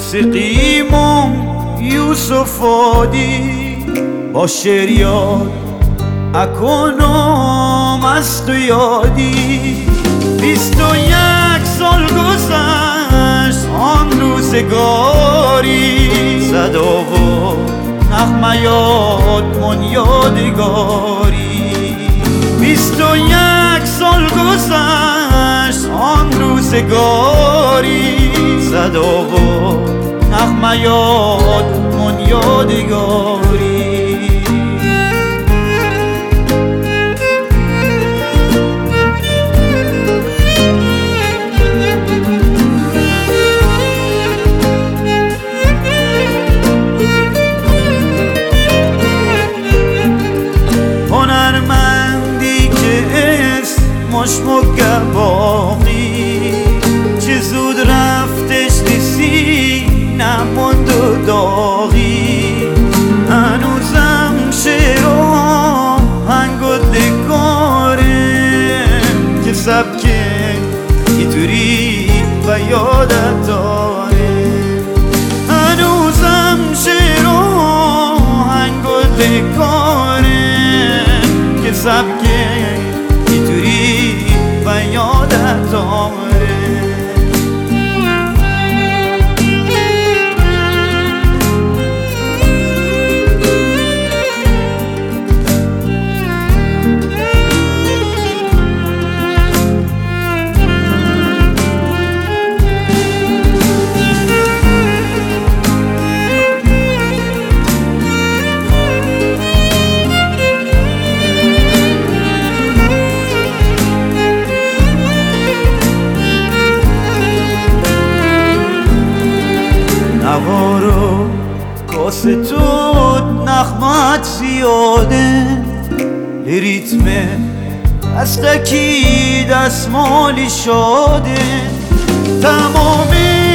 موسیقیمون یوسف آدی با شعر یاد اکنم از تو یادی 21 سال گذشت آن روزگاری صدا و نغمه یادمون یادگاری 21 سال گذشت آن روزگاری صدا و نغمه یادمون یادگاری هنرمندی که اسمش باقی چه زود رفتش رسی نموند و داغی هنوزم شعر و آهنگ و دکاره که سبک اینطوری و یادت داره هنوزم شعر و آهنگ و دکاره که سبک اینطوری و یادت داره نوارو کاسه توت نغمت زیاده ریتم دستکی دستمالی شاده تمام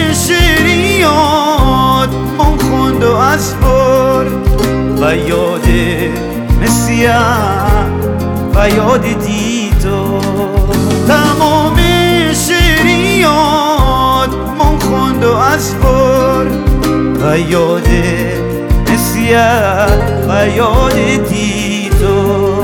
شعریات من خوند و از بار و یاده مسیح و یاد دیدو تمام شعریات من خوند و از بار و یاد نسیت و یاد دیدو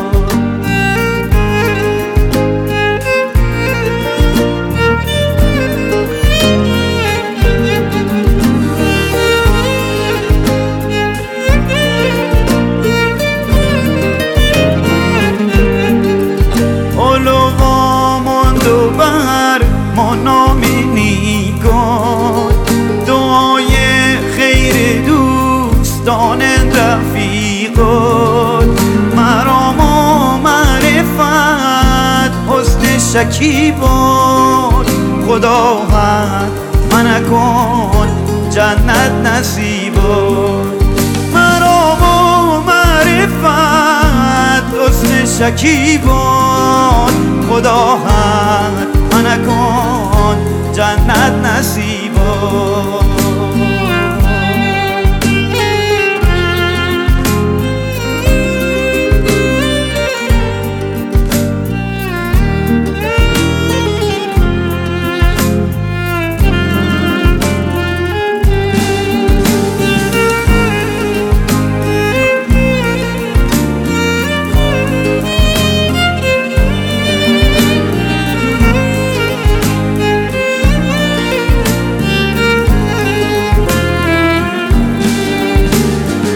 علوها ماند و بر ما نامی نیگان دعای خیر دوستان رفیقات مرام و معرفت حسن شکیبات خدا من نکن جنت نصیبات مرام و معرفت حسن شکیبات خدا من نکن جنت نصیبات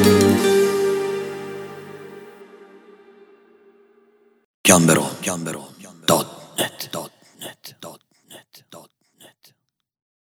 Gambero.